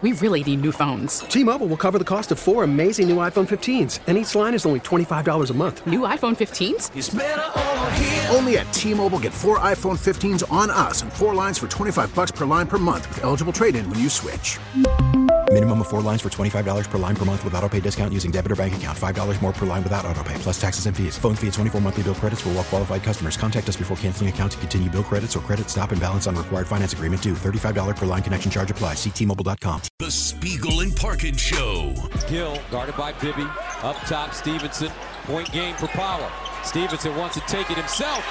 We really need new phones. T-Mobile will cover the cost of 4 amazing new iPhone 15s, and each line is only $25 a month. New iPhone 15s? It's better over here. Only at T-Mobile, get 4 iPhone 15s on us and 4 lines for $25 per line per month with eligible trade-in when you switch. Minimum of 4 lines for $25 per line per month with autopay discount using debit or bank account. $5 more per line without autopay, plus taxes and fees. Phone fee at 24 monthly bill credits for well-qualified customers. Contact us before canceling account to continue bill credits or credit stop and balance on required finance agreement due. $35 per line connection charge applies. See T-Mobile.com. The Spiegel and Parkin Show. Gill guarded by Bibby. Up top, Stevenson. Point game for Power. Stevenson wants to take it himself.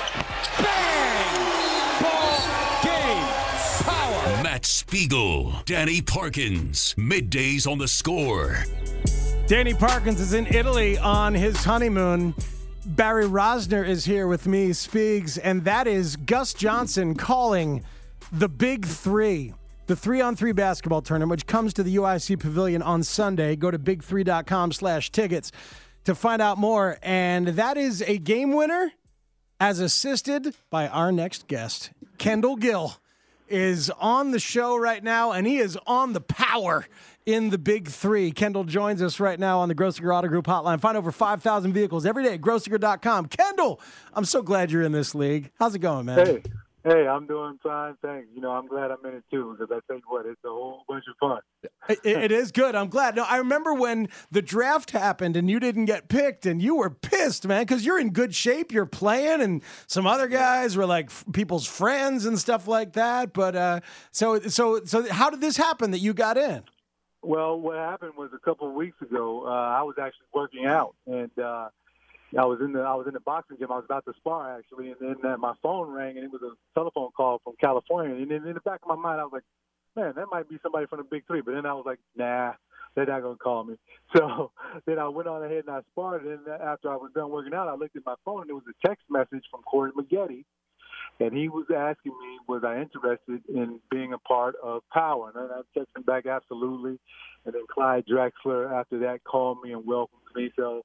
Bang! Ball game. Power. Matt Spiegel, Danny Parkins. Middays on The Score. Danny Parkins is in Italy on his honeymoon. Barry Rosner is here with me, Spiegs, and that is Gus Johnson calling the Big Three. The 3-on-3 basketball tournament, which comes to the UIC Pavilion on Sunday. Go to big3.com/tickets to find out more. And that is a game winner as assisted by our next guest. Kendall Gill is on the show right now, and he is on the power in the Big Three. Kendall joins us right now on the Grossinger Auto Group hotline. Find over 5,000 vehicles every day at Grossinger.com. Kendall, I'm so glad you're in this league. How's it going, man? Hey, I'm doing fine, thanks. I'm glad I'm in it too, because I tell you what, it's a whole bunch of fun. It is good. I'm glad. No, I remember when the draft happened and you didn't get picked, and you were pissed, man, because you're in good shape. You're playing, and some other guys were like people's friends and stuff like that. But so how did this happen that you got in? Well, what happened was a couple of weeks ago, I was actually working out, and I was in the boxing gym. I was about to spar actually, and then my phone rang, and it was a telephone call from California. And then in the back of my mind, I was like, "Man, that might be somebody from the Big Three." But then I was like, "Nah, they're not gonna call me." So then I went on ahead and I sparred. And then after I was done working out, I looked at my phone, and it was a text message from Corey Maggette, and he was asking me, was I interested in being a part of Power? And I texted him back, absolutely. And then Clyde Drexler, after that, called me and welcomed me. So,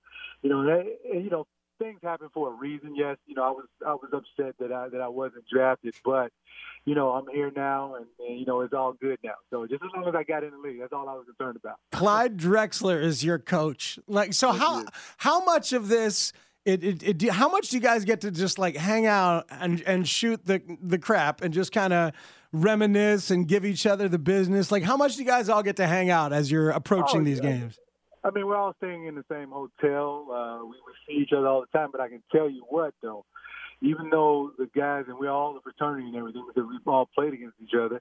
things happen for a reason. Yes, I was upset that I wasn't drafted, but I'm here now, and it's all good now. So just as long as I got in the league, that's all I was concerned about. Clyde Drexler is your coach. How much of this? How much do you guys get to just like hang out and shoot the crap and just kind of reminisce and give each other the business? Like, how much do you guys all get to hang out as you're approaching these games? I mean, we're all staying in the same hotel. We see each other all the time, but I can tell you what, though, even though the guys, and we're all the fraternity and everything, because we've all played against each other,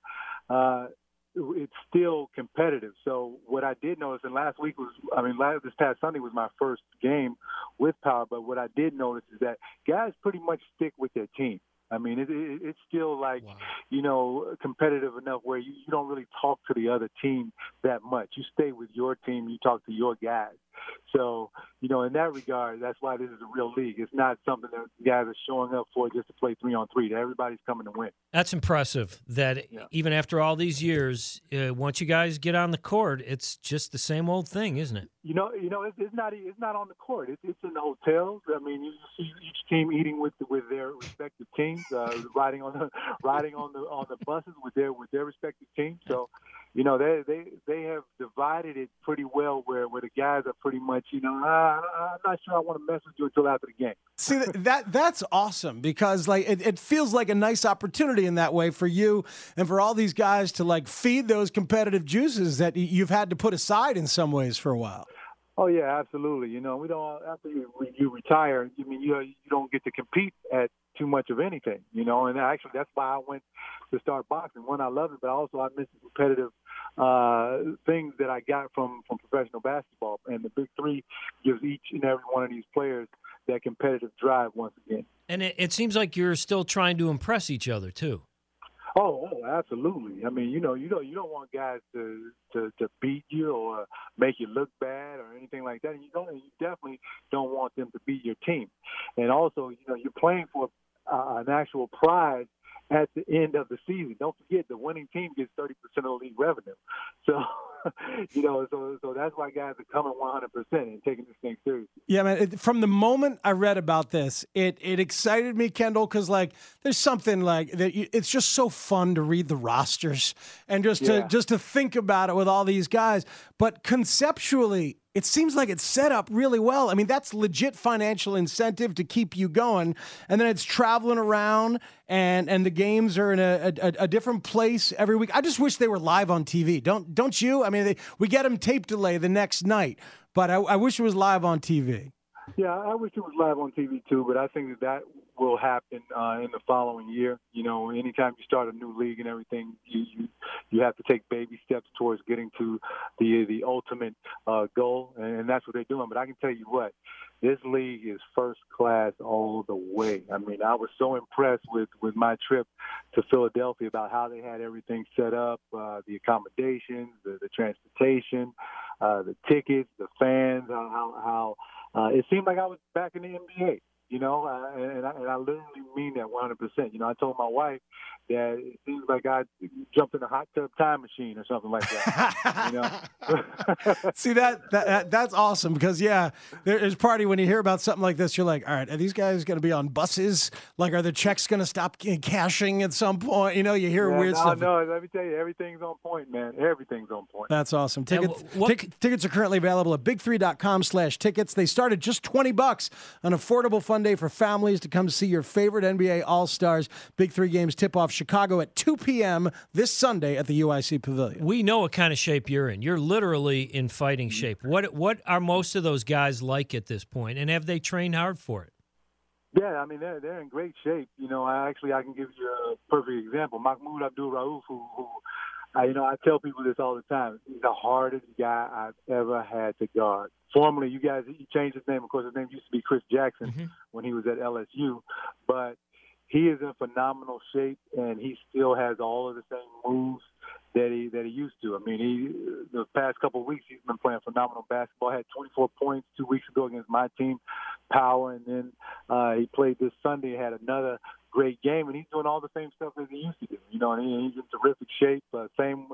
it's still competitive. So what I did notice, and this past Sunday was my first game with Power, but what I did notice is that guys pretty much stick with their team. I mean, it's still like, competitive enough where you don't really talk to the other team that much. You stay with your team. You talk to your guys. So, in that regard, that's why this is a real league. It's not something that guys are showing up for just to play 3-on-3. Everybody's coming to win. That's impressive that even after all these years, once you guys get on the court, it's just the same old thing, isn't it? It's not on the court. It's in the hotels. I mean, you see each team eating with their respective teams, riding on the buses with their respective teams. So, they have divided it pretty well where the guys are pretty much, I'm not sure I want to mess with you until after the game. See, that's awesome because like it feels like a nice opportunity in that way for you and for all these guys to like feed those competitive juices that you've had to put aside in some ways for a while. Oh yeah, absolutely. We don't after you retire. I mean, you don't get to compete at too much of anything. And actually that's why I went to start boxing. One, I love it, but also I miss the competitive things that I got from professional basketball. And the Big Three gives each and every one of these players that competitive drive once again. And it seems like you're still trying to impress each other too. Oh, absolutely. I mean, you don't want guys to beat you or make you look bad or anything like that. And you definitely don't want them to beat your team. And also, you're playing for an actual prize at the end of the season. Don't forget, the winning team gets 30% of the league revenue. So So that's why guys are coming 100% and taking this thing seriously. Yeah, man. From the moment I read about this, it excited me, Kendall, because there's something like that. It's just so fun to read the rosters and just to think about it with all these guys. But conceptually, it seems like it's set up really well. I mean, that's legit financial incentive to keep you going. And then it's traveling around and the games are in a different place every week. I just wish they were live on TV. Don't you? I mean, we get them tape delay the next night, but I wish it was live on TV. Yeah, I wish it was live on TV too, but I think that will happen in the following year. Anytime you start a new league and everything, you have to take baby steps towards getting to the ultimate goal, and that's what they're doing. But I can tell you what, this league is first class all the way. I mean, I was so impressed with my trip to Philadelphia about how they had everything set up, the accommodations, the transportation, the tickets, the fans, how it seemed like I was back in the NBA. And I literally mean that 100%. I told my wife that it seems like I jumped in a hot tub time machine or something like that. See, that's awesome because, there's party when you hear about something like this, you're like, all right, are these guys going to be on buses? Like, are the checks going to stop cashing at some point? You hear weird stuff. No, let me tell you, everything's on point, man. Everything's on point. That's awesome. Tickets are currently available at big3.com/tickets. They start at just $20, an affordable fun day for families to come see your favorite NBA All-Stars. Big Three games tip off Chicago at 2 p.m. this Sunday at the UIC Pavilion. We know what kind of shape you're in. You're literally in fighting shape. What are most of those guys like at this point, and have they trained hard for it? Yeah, I mean, they're in great shape. I can give you a perfect example. Mahmoud Abdul-Rauf, who I tell people this all the time. He's the hardest guy I've ever had to guard. Formerly, he changed his name. Of course, his name used to be Chris Jackson when he was at LSU. But he is in phenomenal shape, and he still has all of the same moves that he used to. I mean, the past couple of weeks, he's been playing phenomenal basketball. Had 24 points 2 weeks ago against my team, Power, and then he played this Sunday, had another great game, and he's doing all the same stuff as he used to do. And he's in terrific shape. Same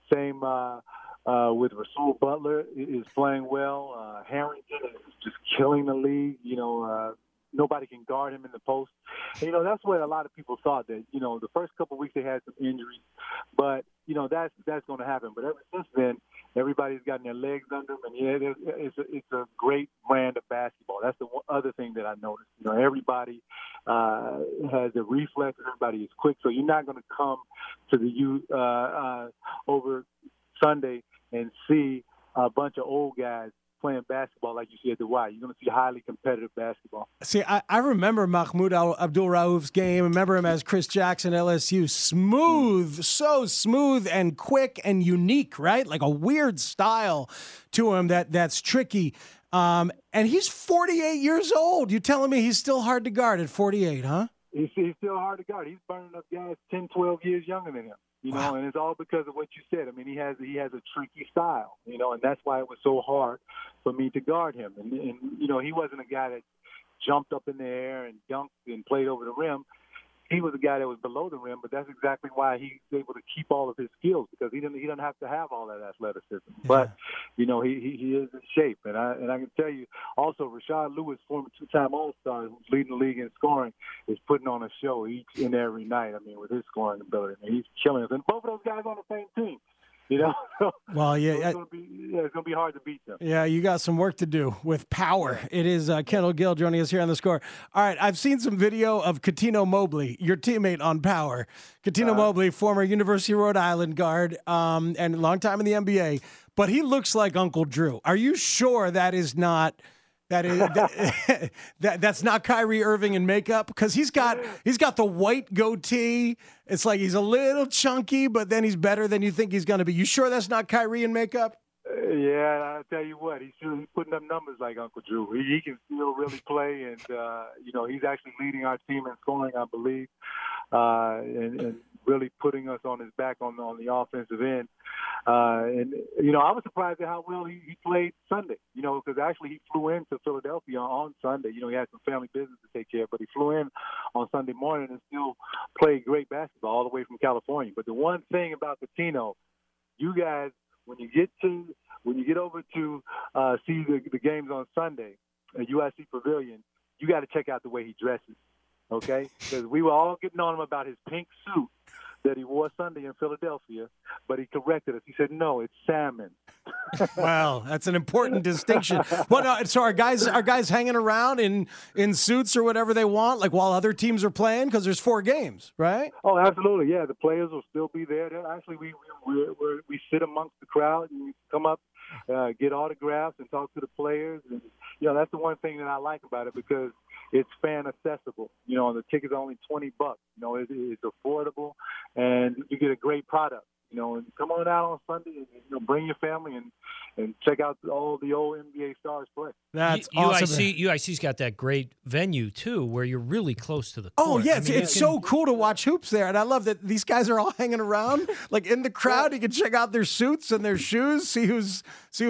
with Rasul Butler is playing well. Harrington is just killing the league. Nobody can guard him in the post. And, that's what a lot of people thought that, the first couple of weeks they had some injuries, but, that's going to happen. But ever since then, everybody's gotten their legs under them, and it's a great brand of basketball. That's the other thing that I noticed. Everybody has the reflexes. Everybody is quick, so you're not going to come to the U over Sunday and see a bunch of old guys playing basketball like you see at the Y. You're going to see highly competitive basketball. See, I remember Mahmoud Abdul-Rauf's game. I remember him as Chris Jackson, LSU. Smooth, so smooth and quick and unique, right? Like a weird style to him that's tricky. And he's 48 years old. You're telling me he's still hard to guard at 48, huh? He's still hard to guard. He's burning up guys 10, 12 years younger than him. Wow. And it's all because of what you said. I mean, he has a tricky style, and that's why it was so hard for me to guard him. And he wasn't a guy that jumped up in the air and dunked and played over the rim. He was a guy that was below the rim, but that's exactly why he's able to keep all of his skills, because he doesn't have to have all that athleticism. Yeah. But he is in shape, and I can tell you also, Rashard Lewis, former two-time All-Star, who's leading the league in scoring, is putting on a show each and every night. I mean, with his scoring ability, he's killing us, and both of those guys on the same team. Well, yeah, it's going to be hard to beat them. Yeah, you got some work to do with Power. It is Kendall Gill joining us here on The Score. All right, I've seen some video of Cuttino Mobley, your teammate on Power. Cuttino Mobley, former University of Rhode Island guard, and long time in the NBA, but he looks like Uncle Drew. Are you sure that is not? That's not Kyrie Irving in makeup, because he's got the white goatee. It's like he's a little chunky, but then he's better than you think he's going to be. You sure that's not Kyrie in makeup? Yeah, I'll tell you what, he's putting up numbers like Uncle Drew. He can still really play, and he's actually leading our team in scoring, I believe, and really putting us on his back on the offensive end. I was surprised at how well he played Sunday, because actually he flew into Philadelphia on Sunday. He had some family business to take care of, but he flew in on Sunday morning and still played great basketball all the way from California. But the one thing about Cuttino, you guys when you get over to see the games on Sunday at USC Pavilion, you got to check out the way he dresses, okay? Because we were all getting on him about his pink suit that he wore Sunday in Philadelphia, but he corrected us. He said, "No, it's salmon." Wow, that's an important distinction. So are guys hanging around in suits or whatever they want, like while other teams are playing? Because there's 4 games, right? Oh, absolutely. Yeah, the players will still be there. Actually, we sit amongst the crowd and we come up, get autographs and talk to the players. And that's the one thing that I like about it, because it's fan accessible. The tickets are only $20. It's affordable, and you get a great product. And come on out on Sunday and bring your family and check out all the old NBA stars play. That's awesome. UIC's got that great venue too, where you're really close to the court. Oh yeah, it's so cool to watch hoops there, and I love that these guys are all hanging around, like in the crowd. You can check out their suits and their shoes, see who's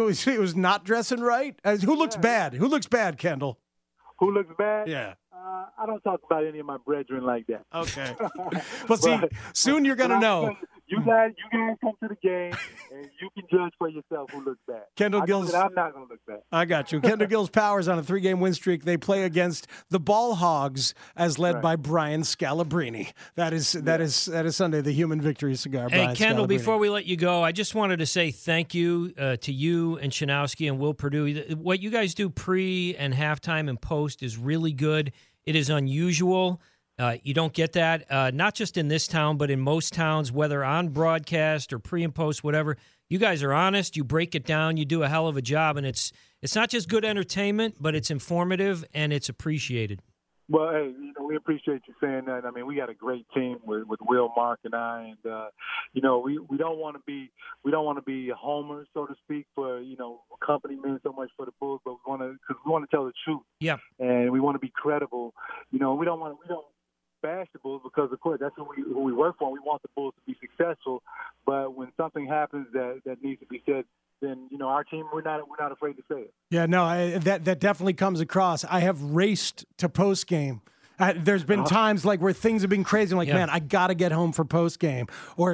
not dressing right. Who looks bad? Who looks bad, Kendall? Who looks bad? Yeah. I don't talk about any of my brethren like that. Okay. But see, soon you're going to know. You guys come to the game, and you can judge for yourself who looks bad. Kendall Gills. I'm not going to look bad. I got you. Kendall Gills Powers on a 3-game win streak. They play against the Ball Hogs, as led by Brian Scalabrine. That is Sunday, the Human Victory Cigar. Hey, Brian Kendall, Scalabrine. before we let you go, I just wanted to say thank you to you and Shanowski and Will Perdue. What you guys do pre and halftime and post is really good. It is unusual. You don't get that, not just in this town, but in most towns, whether on broadcast or pre and post, whatever. You guys are honest. You break it down. You do a hell of a job, and it's not just good entertainment, but it's informative and it's appreciated. Well, hey, we appreciate you saying that. I mean, we got a great team with Will, Mark, and I, and we don't want to be homers, so to speak, for company means so much for the Bulls, but we want to tell the truth. Yeah. And we want to be credible. We don't bash the Bulls, because of course that's who we work for. We want the Bulls to be successful, but when something happens that needs to be said, then our team, we're not afraid to say it. Yeah, no, that definitely comes across. I have raced to post game. There's been times like where things have been crazy. I'm like, man, I got to get home for post game, or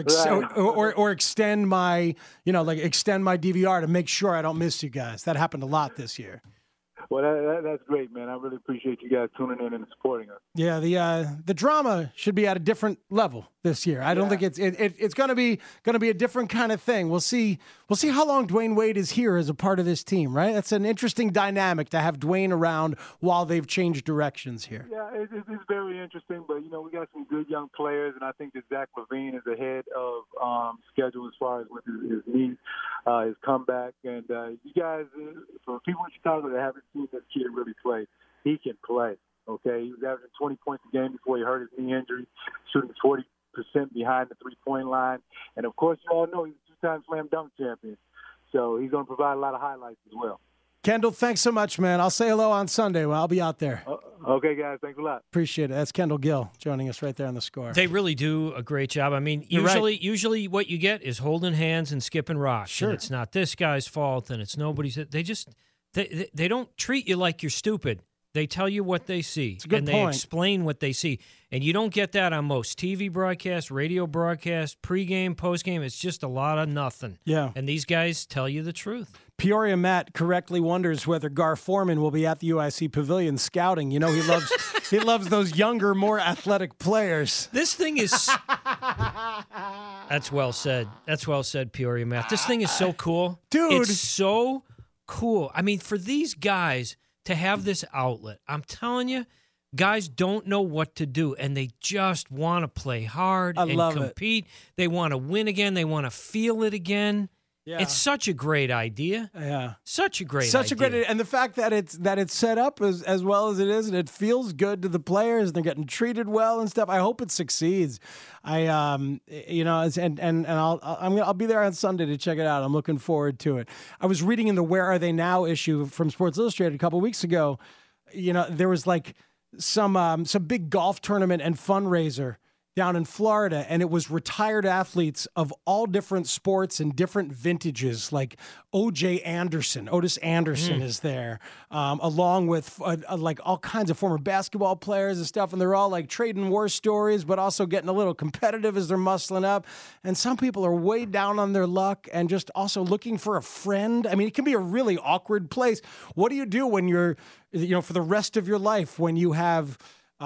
extend my extend my DVR to make sure I don't miss you guys. That happened a lot this year. Well, that's great, man. I really appreciate you guys tuning in and supporting us. Yeah, the drama should be at a different level this year. I don't think it's going to be a different kind of thing. We'll see how long Dwayne Wade is here as a part of this team, right? That's an interesting dynamic to have Dwayne around while they've changed directions here. Yeah, it's very interesting, but we got some good young players, and I think that Zach LaVine is ahead of schedule as far as with his knee, his comeback, and you guys, for people in Chicago that haven't seen this kid really play, he can play. Okay, he was averaging 20 points a game before he hurt his knee injury, shooting 40% behind the three-point line, and of course, you all know he's a 2-time slam dunk champion, so he's going to provide a lot of highlights as well. Kendall, thanks so much, man. I'll say hello on Sunday. Well, I'll be out there. Okay, guys. Thanks a lot. Appreciate it. That's Kendall Gill joining us right there on the score. They really do a great job. I mean, usually what you get is holding hands and skipping rocks. Sure. And it's not this guy's fault, and it's nobody's. They don't treat you like you're stupid. They tell you what they see, It's a good and point. they explain what they see. And you don't get that on most TV broadcasts, radio broadcasts, pregame, postgame. It's just a lot of nothing. Yeah. And these guys tell you the truth. Peoria Matt correctly wonders whether Gar Forman will be at the UIC Pavilion scouting. He loves those younger, more athletic players. This thing is That's well said. That's well said, Peoria Matt. This thing is so cool. Dude. It's so cool. I mean, for these guys to have this outlet, I'm telling you, guys don't know what to do, and they just want to play hard and compete. They want to win again. They want to feel it again. Yeah. It's such a great idea. Yeah. Such a great idea. And the fact that it's set up as well as it is, and it feels good to the players, and they're getting treated well and stuff. I hope it succeeds. I'll be there on Sunday to check it out. I'm looking forward to it. I was reading in the Where Are They Now issue from Sports Illustrated a couple of weeks ago. There was like some big golf tournament and fundraiser down in Florida, and it was retired athletes of all different sports and different vintages, like Otis Anderson is there, along with like all kinds of former basketball players and stuff, and they're all like trading war stories, but also getting a little competitive as they're muscling up. And some people are way down on their luck and just also looking for a friend. I mean, it can be a really awkward place. What do you do when you're, for the rest of your life, when you have,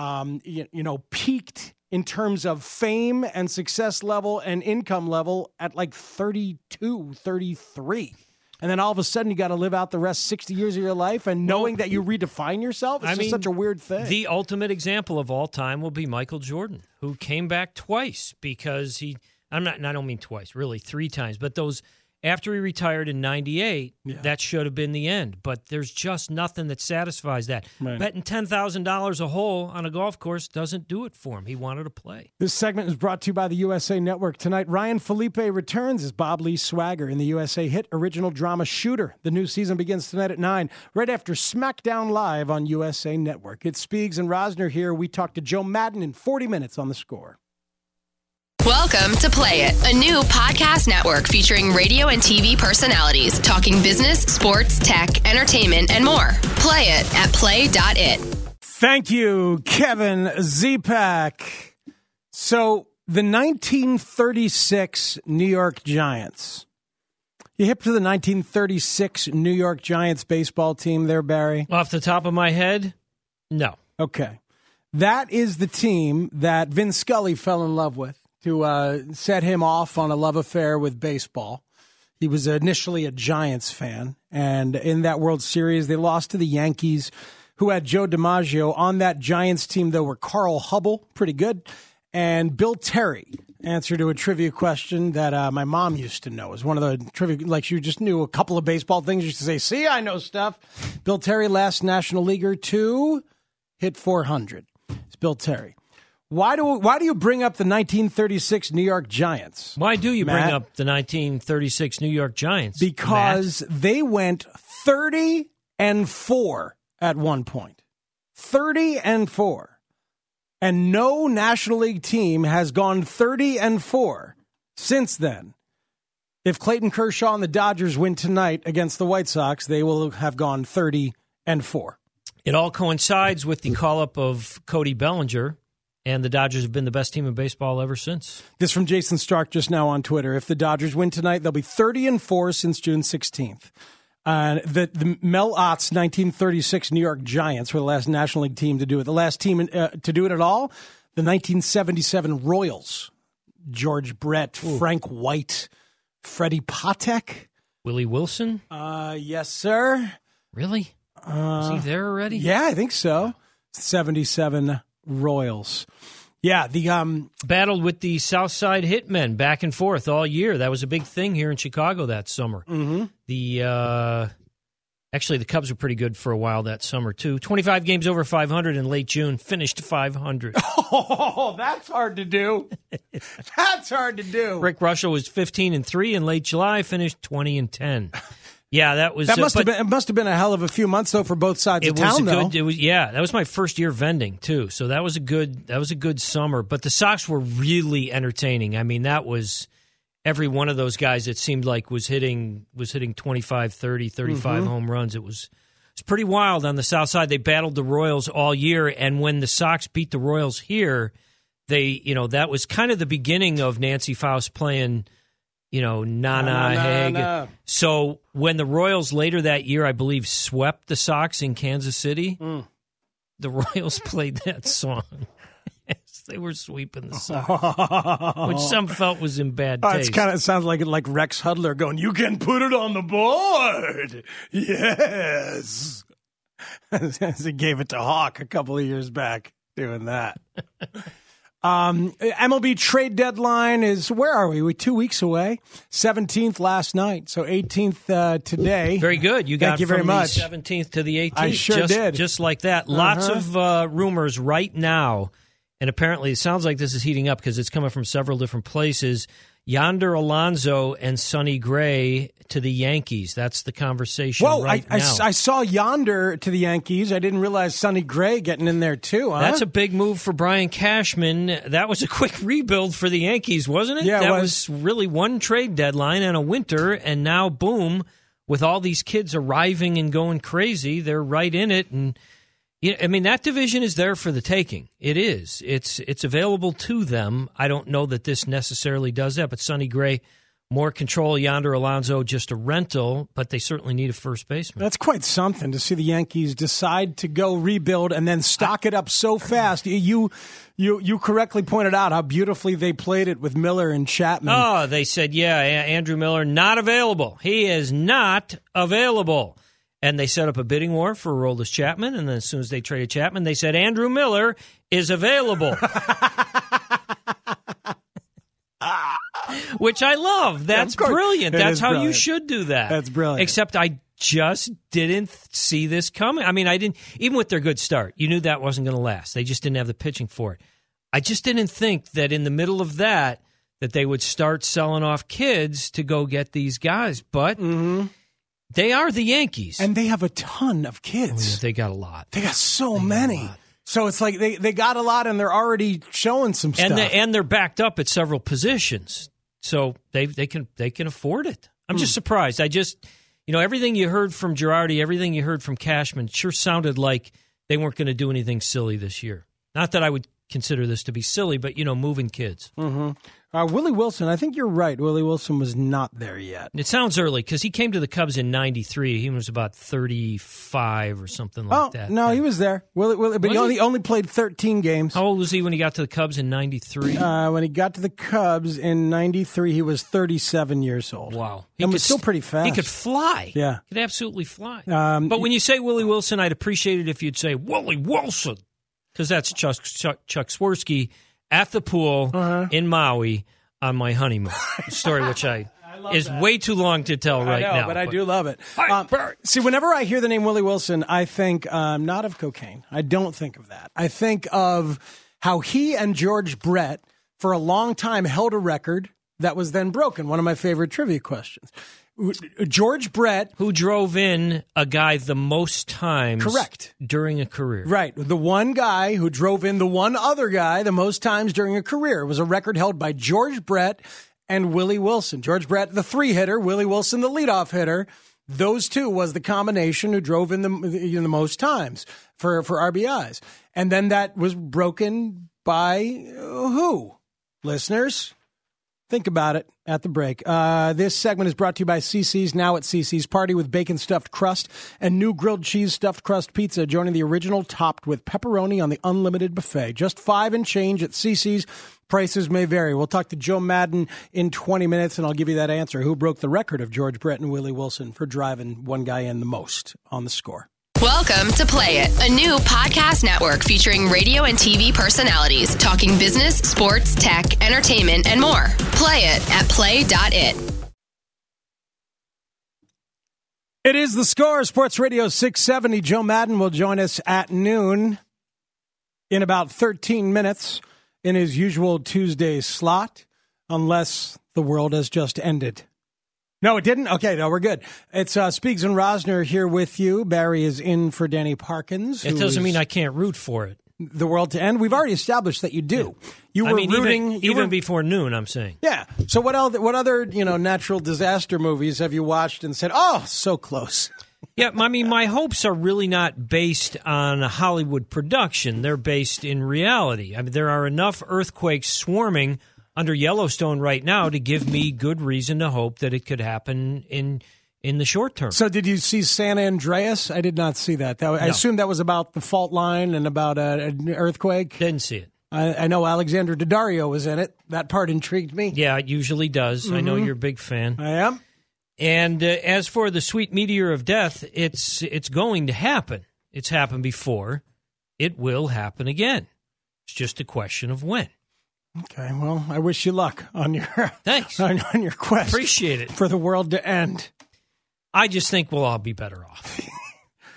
peaked in terms of fame and success level and income level at like 32, 33. And then all of a sudden you got to live out the rest 60 years of your life, and knowing that you redefine yourself, it's just such a weird thing. The ultimate example of all time will be Michael Jordan, who came back twice because I don't mean twice, really 3 times, but those after he retired in 98, that should have been the end. But there's just nothing that satisfies that. Right. Betting $10,000 a hole on a golf course doesn't do it for him. He wanted to play. This segment is brought to you by the USA Network. Tonight, Ryan Felipe returns as Bob Lee Swagger in the USA hit original drama Shooter. The new season begins tonight at 9, right after SmackDown Live on USA Network. It's Speegs and Rosner here. We talk to Joe Madden in 40 minutes on The Score. Welcome to Play It, a new podcast network featuring radio and TV personalities talking business, sports, tech, entertainment, and more. Play it at play.it. Thank you, Kevin Zipak. So, the 1936 New York Giants. You hip to the 1936 New York Giants baseball team there, Barry? Off the top of my head, no. Okay. That is the team that Vin Scully fell in love with to set him off on a love affair with baseball. He was initially a Giants fan, and in that World Series, they lost to the Yankees, who had Joe DiMaggio. On that Giants team, though, were Carl Hubble, pretty good, and Bill Terry. Answer to a trivia question that my mom used to know. It was one of the trivia, like she just knew a couple of baseball things. She used to say, see, I know stuff. Bill Terry, last National Leaguer to hit 400. It's Bill Terry. Why do you bring up the 1936 New York Giants? Why do you bring up the 1936 New York Giants? Because they went 30-4 at one point. 30-4. And no National League team has gone 30-4 since then. If Clayton Kershaw and the Dodgers win tonight against the White Sox, they will have gone 30-4. It all coincides with the call-up of Cody Bellinger, and the Dodgers have been the best team in baseball ever since. This from Jason Stark just now on Twitter. If the Dodgers win tonight, they'll be 30-4 since June 16th. The Mel Ott's 1936 New York Giants were the last National League team to do it. The last team to do it at all, the 1977 Royals. George Brett, Frank White, Freddie Patek. Willie Wilson? Yes, sir. Really? Is he there already? Yeah, I think so. 77 Royals. Yeah, the battled with the Southside Hitmen back and forth all year. That was a big thing here in Chicago that summer. Mm-hmm. Actually, the Cubs were pretty good for a while that summer too. 25 games over 500 in late June, finished 500. Oh, that's hard to do. That's hard to do. Rick Russell was 15-3 in late July, finished 20-10. Yeah, that was It must have been a hell of a few months though for both sides of town. That was my first year vending too. So that was a good summer. But the Sox were really entertaining. I mean, that was every one of those guys, it seemed like was hitting 25, 30, 35 home runs. It's pretty wild on the South Side. They battled the Royals all year, and when the Sox beat the Royals here, that was kind of the beginning of Nancy Faust playing Nana Haig. So when the Royals later that year, I believe, swept the Sox in Kansas City, the Royals played that song as they were sweeping the Sox, which some felt was in bad taste. It sounds like Rex Hudler going, "You can put it on the board." Yes. As he gave it to Hawk a couple of years back doing that. MLB trade deadline is, where are we? We're 2 weeks away. 17th last night, so 18th today. Very good. You got Thank you from very much. the 17th to the 18th. I sure did. Just like that. Lots of rumors right now, and apparently it sounds like this is heating up because it's coming from several different places. Yonder Alonso and Sonny Gray to the Yankees. That's the conversation now. I saw Yonder to the Yankees. I didn't realize Sonny Gray getting in there too. Huh? That's a big move for Brian Cashman. That was a quick rebuild for the Yankees, wasn't it? Yeah, that was really one trade deadline and a winter, and now, boom, with all these kids arriving and going crazy, they're right in it. And I mean, that division is there for the taking. It is. It's available to them. I don't know that this necessarily does that, but Sonny Gray, more control. Yonder Alonso, just a rental, but they certainly need a first baseman. That's quite something to see the Yankees decide to go rebuild and then stock it up so fast. You correctly pointed out how beautifully they played it with Miller and Chapman. Oh, they said, Andrew Miller not available. He is not available. And they set up a bidding war for Aroldis Chapman, and then as soon as they traded Chapman, they said Andrew Miller is available. Which I love. That's brilliant. That's how you should do that. That's brilliant. Except I just didn't see this coming. I mean, I didn't, even with their good start, you knew that wasn't going to last. They just didn't have the pitching for it. I just didn't think that in the middle of that they would start selling off kids to go get these guys. But they are the Yankees. And they have a ton of kids. Oh, yeah, they got a lot. They got so many. So it's like they got a lot and they're already showing some stuff. And they're backed up at several positions. So they can afford it. I'm just surprised. Everything you heard from Girardi, everything you heard from Cashman sure sounded like they weren't going to do anything silly this year. Not that I would consider this to be silly, but, moving kids. Mm-hmm. Willie Wilson, I think you're right. Willie Wilson was not there yet. It sounds early because he came to the Cubs in '93. He was about 35 or something like that. No, he was there. Willie, but he only played 13 games. How old was he when he got to the Cubs in '93? When he got to the Cubs in '93, he was 37 years old. Wow. He was still pretty fast. He could fly. Yeah. He could absolutely fly. But when you say Willie Wilson, I'd appreciate it if you'd say Willie Wilson, because that's Chuck Swirsky at the pool in Maui on my honeymoon. A story which is way too long to tell now. But I do love it. See, whenever I hear the name Willie Wilson, I think not of cocaine. I don't think of that. I think of how he and George Brett, for a long time, held a record that was then broken. One of my favorite trivia questions. George Brett, who drove in a guy the most times during a career. Right. The one guy who drove in the one other guy the most times during a career. It was a record held by George Brett and Willie Wilson. George Brett, the 3-hitter, Willie Wilson, the leadoff hitter. Those two was the combination who drove in the most times for RBIs. And then that was broken by who? Listeners? Think about it at the break. This segment is brought to you by CC's, now at CC's. Party with bacon stuffed crust and new grilled cheese stuffed crust pizza, joining the original topped with pepperoni on the unlimited buffet. Just $5 and change at CC's. Prices may vary. We'll talk to Joe Madden in 20 minutes, and I'll give you that answer. Who broke the record of George Brett and Willie Wilson for driving one guy in the most on the score? Welcome to Play It, a new podcast network featuring radio and TV personalities talking business, sports, tech, entertainment, and more. Play it at play.it. It is The Score, Sports Radio 670. Joe Madden will join us at noon in about 13 minutes in his usual Tuesday slot, unless the world has just ended. No, it didn't? Okay, no, we're good. It's Speaks and Rosner here with you. Barry is in for Danny Parkins. It doesn't mean I can't root for it. The world to end? We've already established that you do. You were rooting... Even before noon, I'm saying. Yeah. So what other natural disaster movies have you watched and said, oh, so close? Yeah, I mean, my hopes are really not based on a Hollywood production. They're based in reality. I mean, there are enough earthquakes swarming under Yellowstone right now to give me good reason to hope that it could happen in the short term. So did you see San Andreas? I did not see that. I assume that was about the fault line and about an earthquake. Didn't see it. I know Alexander Daddario was in it. That part intrigued me. Yeah, it usually does. Mm-hmm. I know you're a big fan. I am. And as for the sweet meteor of death, it's going to happen. It's happened before. It will happen again. It's just a question of when. Okay, well, I wish you luck on your thanks on your quest. Appreciate it for the world to end. I just think we'll all be better off.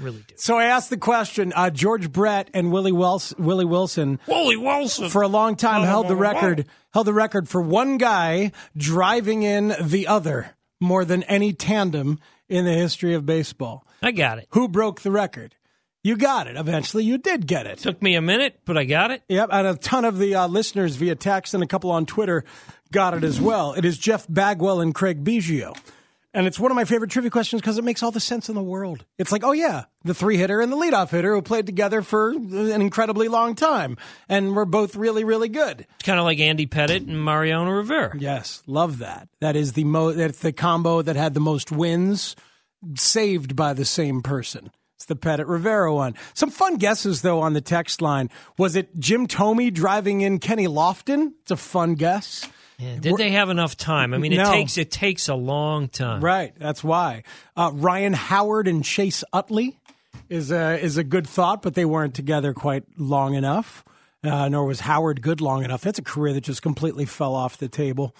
Really do. So I asked the question, George Brett and Willie Wilson for a long time held the record for one guy driving in the other more than any tandem in the history of baseball. I got it. Who broke the record? You got it. Eventually, you did get it. Took me a minute, but I got it. Yep, and a ton of the listeners via text and a couple on Twitter got it as well. It is Jeff Bagwell and Craig Biggio. And it's one of my favorite trivia questions because it makes all the sense in the world. It's like, oh, yeah, the 3-hitter and the leadoff hitter who played together for an incredibly long time. And we're both really, really good. It's kind of like Andy Pettitte and Mariano Rivera. Yes, love that. That is that's the combo that had the most wins saved by the same person. It's the Pettitte-Rivera one. Some fun guesses, though, on the text line. Was it Jim Thome driving in Kenny Lofton? It's a fun guess. Yeah, did they have enough time? I mean, it takes a long time. Right, that's why. Ryan Howard and Chase Utley is a good thought, but they weren't together quite long enough, nor was Howard good long enough. That's a career that just completely fell off the table.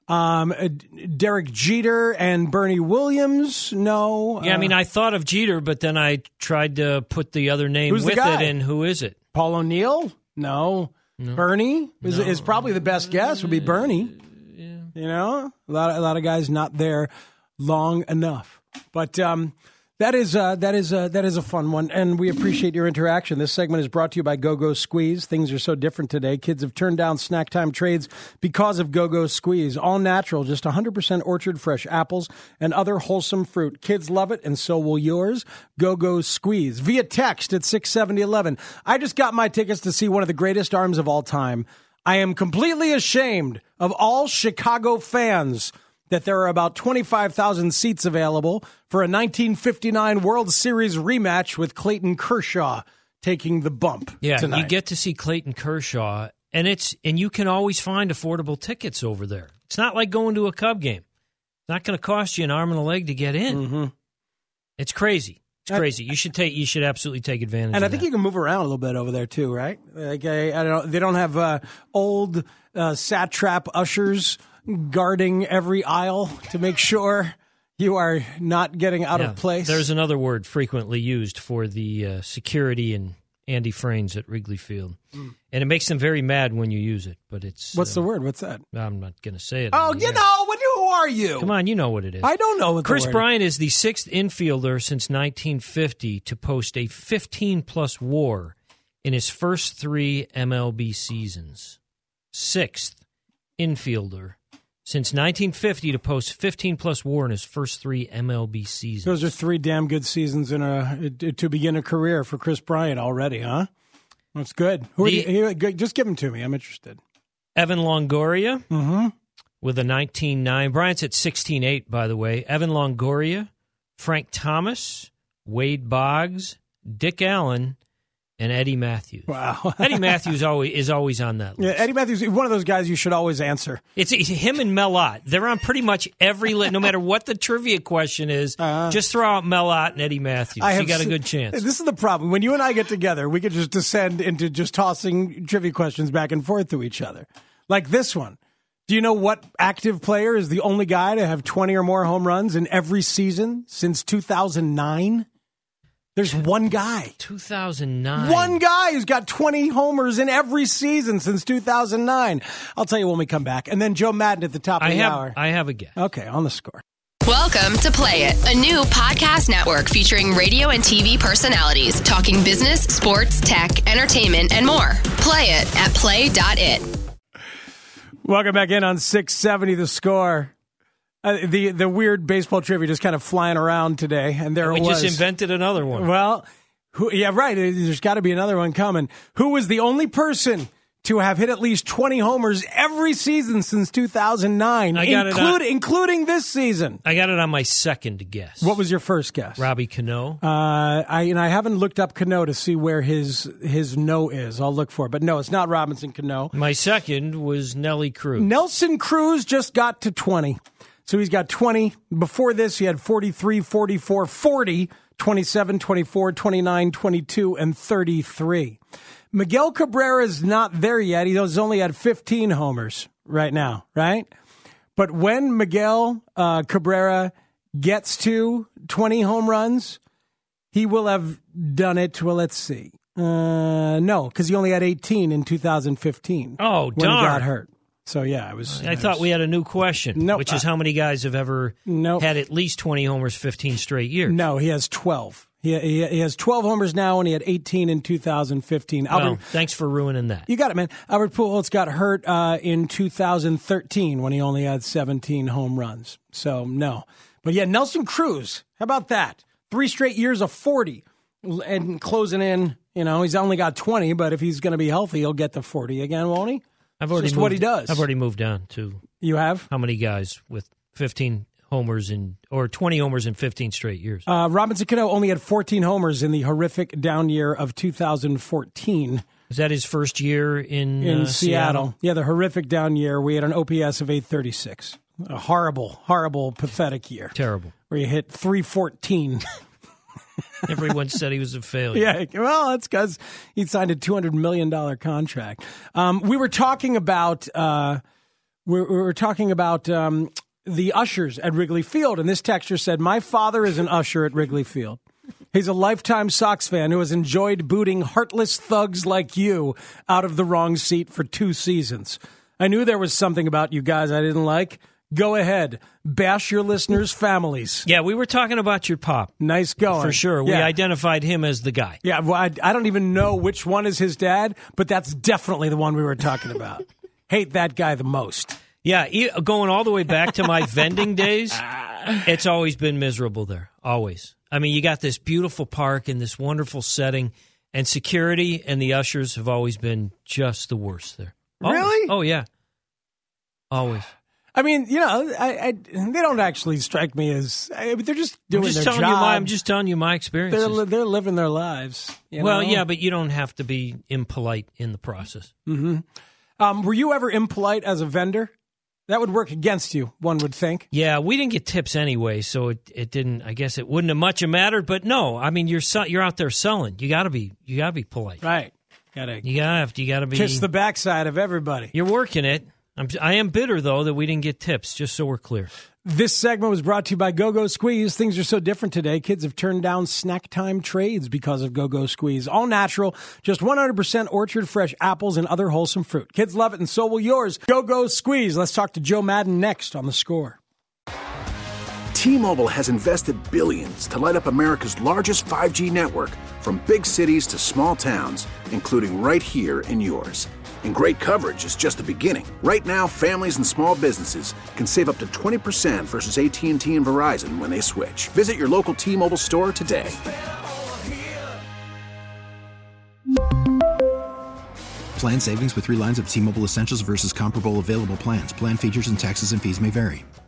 Derek Jeter and Bernie Williams, no. Yeah, I mean, I thought of Jeter, but then I tried to put the other name with it, and who is it? Paul O'Neill? No. Bernie is probably the best guess. Would be Bernie. Yeah. You know, a lot of guys not there long enough. But that is a fun one, and we appreciate your interaction. This segment is brought to you by Go-Go Squeeze. Things are so different today. Kids have turned down snack time trades because of Go-Go Squeeze. All natural, just 100% orchard fresh apples and other wholesome fruit. Kids love it, and so will yours. Go-Go Squeeze. Via text at 67011. I just got my tickets to see one of the greatest arms of all time. I am completely ashamed of all Chicago fans that there are about 25,000 seats available for a 1959 World Series rematch with Clayton Kershaw taking the bump tonight. You get to see Clayton Kershaw, and you can always find affordable tickets over there. It's not like going to a Cub game. It's not going to cost you an arm and a leg to get in. Mm-hmm. It's crazy. It's crazy. You should absolutely take advantage. And I think you can move around a little bit over there too, right? Like I don't know, they don't have old satrap ushers guarding every aisle to make sure you are not getting out of place. There's another word frequently used for the security and Andy Frains at Wrigley Field. And it makes them very mad when you use it, but it's... What's the word? What's that? I'm not going to say it. Oh, who are you? Come on, you know what it is. I don't know what Chris Bryant is the sixth infielder since 1950 to post a 15-plus WAR in his first 3 MLB seasons. Sixth infielder since 1950 to post 15-plus WAR in his first 3 MLB seasons. Those are 3 damn good seasons to begin a career for Chris Bryant already, huh? That's good. Just give them to me. I'm interested. Evan Longoria Mm-hmm. with a 19.9. Bryant's at 16.8, by the way. Evan Longoria, Frank Thomas, Wade Boggs, Dick Allen, and Eddie Matthews. Wow. Eddie Matthews is always on that list. Yeah, Eddie Matthews is one of those guys you should always answer. It's him and Mel Ott. They're on pretty much every list. No matter what the trivia question is, just throw out Mel Ott and Eddie Matthews. You got a good chance. This is the problem. When you and I get together, we could just descend into just tossing trivia questions back and forth to each other. Like this one. Do you know what active player is the only guy to have 20 or more home runs in every season since 2009? There's one guy. 2009. One guy who's got 20 homers in every season since 2009. I'll tell you when we come back. And then Joe Madden at the top of the hour. I have a guess. Okay, on the score. Welcome to Play It, a new podcast network featuring radio and TV personalities talking business, sports, tech, entertainment, and more. Play it at play.it. Welcome back in on 670 The Score. The weird baseball trivia just kind of flying around today, and there it was. We just invented another one. Well, yeah, right. There's got to be another one coming. Who was the only person to have hit at least 20 homers every season since 2009, including this season? I got it on my second guess. What was your first guess? Robbie Cano. I haven't looked up Cano to see where his no is. I'll look for it. But no, it's not Robinson Cano. My second was Nelly Cruz. Nelson Cruz just got to 20. So he's got 20. Before this, he had 43, 44, 40, 27, 24, 29, 22, and 33. Miguel Cabrera's not there yet. He's only had 15 homers right now, right? But when Miguel Cabrera gets to 20 home runs, He will have done it. Well, let's see. No, because he only had 18 in 2015. Oh, when darn. he got hurt. So, yeah, I thought we had a new question, Nope. which is how many guys have ever had at least 20 homers 15 straight years? No, he has 12. He has 12 homers now, and he had 18 in 2015. Well, thanks for ruining that. You got it, man. Albert Pujols got hurt in 2013 when he only had 17 home runs. So, no. But, yeah, Nelson Cruz, how about that? 3 straight years of 40 and closing in. He's only got 20, but if he's going to be healthy, he'll get to 40 again, won't he? Just what he does. I've already moved on to. You have? How many guys with 15 homers or 20 homers in 15 straight years? Robinson Cano only had 14 homers in the horrific down year of 2014. Is that his first year in Seattle? Yeah, the horrific down year. We had an OPS of 836. A horrible, horrible, pathetic year. Terrible. Where you hit 314. Everyone said he was a failure. Yeah, well, that's because he signed a $200 million contract. We were talking about the ushers at Wrigley Field, and this texter said, "My father is an usher at Wrigley Field. He's a lifetime Sox fan who has enjoyed booting heartless thugs like you out of the wrong seat for 2 seasons. I knew there was something about you guys I didn't like. Go ahead. Bash your listeners' families." Yeah, we were talking about your pop. Nice going. For sure. Yeah. We identified him as the guy. Yeah, well, I don't even know which one is his dad, but that's definitely the one we were talking about. Hate that guy the most. Yeah, going all the way back to my vending days, it's always been miserable there. Always. I mean, you got this beautiful park and this wonderful setting, and security and the ushers have always been just the worst there. Always. Really? Oh, yeah. Always. I mean, they don't actually strike me as they're just doing their job. I'm just telling you my experiences. They're living their lives. Yeah, but you don't have to be impolite in the process. Mm-hmm. Were you ever impolite as a vendor? That would work against you, one would think. Yeah, we didn't get tips anyway, so it didn't. I guess it wouldn't have much mattered. But no, I mean, you're out there selling. You gotta be polite. Right. You gotta be kiss the backside of everybody. You're working it. I am bitter, though, that we didn't get tips, just so we're clear. This segment was brought to you by Go-Go Squeeze. Things are so different today. Kids have turned down snack time trades because of Go-Go Squeeze. All natural, just 100% orchard fresh apples and other wholesome fruit. Kids love it, and so will yours. Go-Go Squeeze. Let's talk to Joe Madden next on The Score. T-Mobile has invested billions to light up America's largest 5G network, from big cities to small towns, including right here in yours. And great coverage is just the beginning. Right now, families and small businesses can save up to 20% versus AT&T and Verizon when they switch. Visit your local T-Mobile store today. Plan savings with 3 lines of T-Mobile Essentials versus comparable available plans. Plan features and taxes and fees may vary.